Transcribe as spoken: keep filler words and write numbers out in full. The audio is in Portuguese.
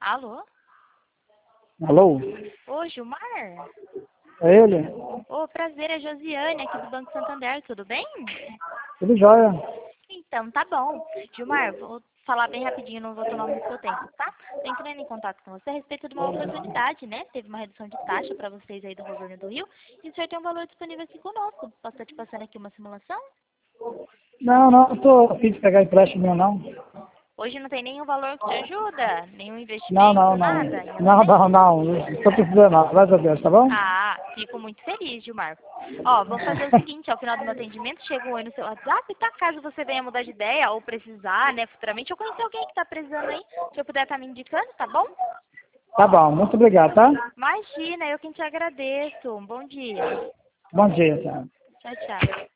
Alô? Alô? Ô, Gilmar? É ele? Ô, prazer, é Josiane aqui do Banco Santander, tudo bem? Tudo jóia. Então, tá bom. Gilmar, vou falar bem rapidinho, não vou tomar muito seu tempo, tá? Tô entrando em contato com você a respeito de uma oportunidade, né? Teve uma redução de taxa para vocês aí do governo do Rio e o senhor tem um valor disponível aqui conosco. Posso estar te passando aqui uma simulação? Não, não, não tô afim de pegar empréstimo meu, não. Hoje não tem nenhum valor que te ajuda? Nenhum Não, investimento, não, não. nada? Ainda não Não, tem? não, não. Não tô precisando, não. Graças a Deus, tá bom? Ah, fico muito feliz, Gilmar. Ó, vamos fazer o seguinte, ao final do meu atendimento, chega um oi no seu WhatsApp, tá? Caso você venha mudar de ideia ou precisar, né, futuramente, eu conhecer alguém que tá precisando aí, se eu puder estar me indicando, tá bom? Tá bom, muito obrigado, tá? Imagina, eu quem te agradeço. Um bom dia. Bom dia, tá? Tchau, tchau.